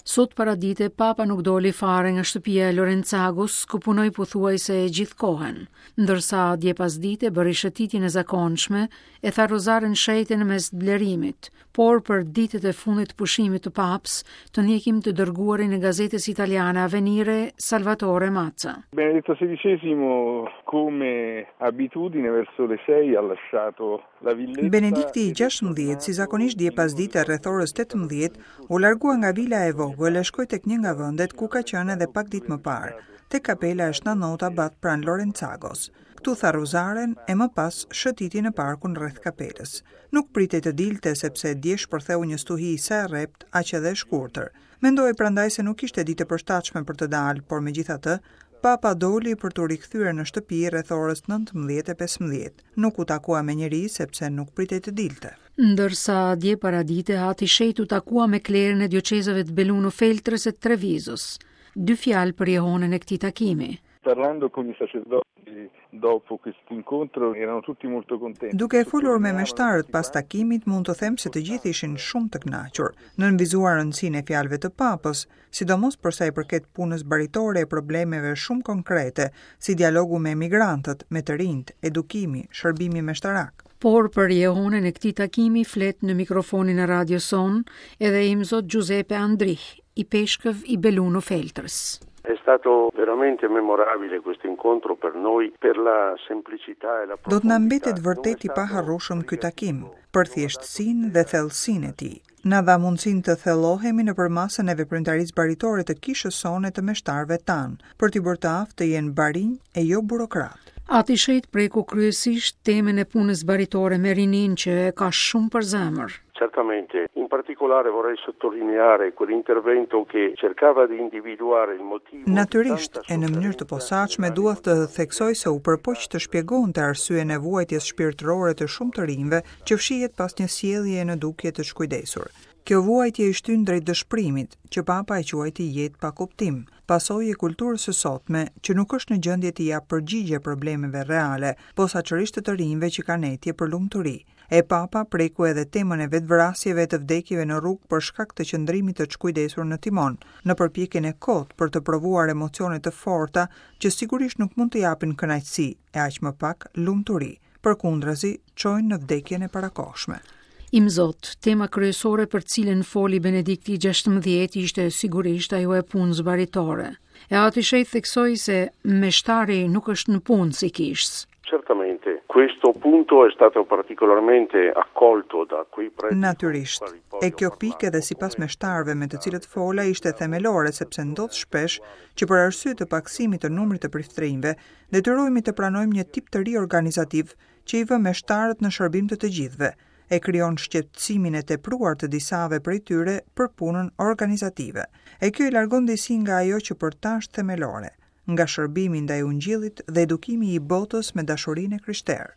Sot paradite Papa nuk doli fare nga shtëpia e Lorenzagus, ku punoi pothuajse gjithë kohën, ndërsa dje pas dite bëri shëtitjen e zakonshme e tha rozaren shejte në mes blerimit, por për ditët e fundit të pushimit të Paps, të ndjekim të dërguarin e gazetes italiane Avvenire Salvatore Mazza. Benedetto XVI, come abitudine, verso le 6 ha lasciato la villetta. Benedikti XVI, si zakonisht dje pas dite rreth orës 18, u largua nga vila e vogël e shkoi tek një nga vendet ku ka qenë edhe pak ditë më parë, tek kapela e Shtannota Bat pranë Lorenzagos. Ktu tha rozaren e më pas shëtiti në parkun rreth kapelës. Nuk pritej të dilte sepse dje shpërtheu një stuhi sa e rrept, aq edhe e shkurtër. Mendoi prandaj se nuk ishte ditë e përshtatshme për të dalë, por megjithatë, Papa doli për të rikthyer në shtëpi rreth orës 19:15. Nuk u takua me njeri sepse nuk pritej të dilte. Ndërsa dje paradite Ati Shejt u takua me klerën e dioqezave të Belluno Feltres e Trevisos. 2 fjalë për jehonën e këtij takimi. Parlando con i sacerdoti dopo questo incontro erano tutti molto contenti. Duke folur me meshtarët pas takimit, mund të them se të gjithë ishin shumë të kënaqur. Nënvizuar rëndësinë e fjalëve të Papës, sidomos për sa i përket punës baritore e problemeve shumë konkrete, si dialogu me emigrantët, me të rinjt, edukimi, shërbimi meshtarak. Por për jehonën e këtij takimi flet në mikrofonin e Radio Son edhe imzot Giuseppe Andrich, i peshkëv i Belluno Feltres. È stato veramente memorabile questo incontro per noi per la semplicità e la Do të na mbetet vërtet i paharrueshëm ky takim, për thjeshtësinë dhe thellësinë e tij. Na dha mundësinë të thellohemi nëpër masën e veprimtarisë baritore të kishës sone të meshtarëve tanë, për t'i bërë të aftë të jenë barinj e jo burokrat. Ati Shejt preku kryesisht temën e punës baritore me rinin që e ka shumë për zemër. Certamente, in particolare vorrei sottolineare quell'intervento che cercava di individuare il motivo. Natyrisht, e në mënyrë të posaçme duhet të theksoj se u përpoq të shpjegonte arsyen e vuajtjes shpirtërore të shumë të rinjve që fshihet pas një sjellje në dukje të shkujdesur. Kjo vuajtje i shtyn drejt dëshpërimit, që Papa e quajti jetë pa kuptim, pasojë e kulturës së sotme që nuk është në gjendje të japë përgjigje problemeve reale, posaçërisht të rinjve që kanë etje për lumturi. E Papa preku edhe temën e vetvrasjeve të vdekjeve në rrugë për shkak të qëndrimit të çkujdesur në timon, në përpjekjen e kotë për të provuar emocione të forta që sigurisht nuk mund të japin kënaqësi, e aq më pak lumturi, përkundrazi çojnë në vdekjen e parakohshme. Imzot, tema kryesore për cilën foli Benedikti XVI ishte sigurisht ajo e punës baritore. E Ati Shejt theksoi se meshtari nuk është në punë si kishës. Certamente, questo punto è stato particolarmente accolto da quei preti. Natyrisht, e kjo pikë edhe sipas meshtarëve me të cilët fola ishte themelore sepse ndodh shpesh që për arsye të paksimit të numrit të priftërinjve, detyrohemi të pranojmë një tip të ri organizativ që i vë meshtarët në shërbim të gjithëve, e krijon shqetësimin e tepruar të disave prej tyre për punën organizative. E kjo i largon disi nga ajo që për ta është themelore, nga shërbimi ndaj ungjillit dhe edukimi i botës me dashurinë e krishterë.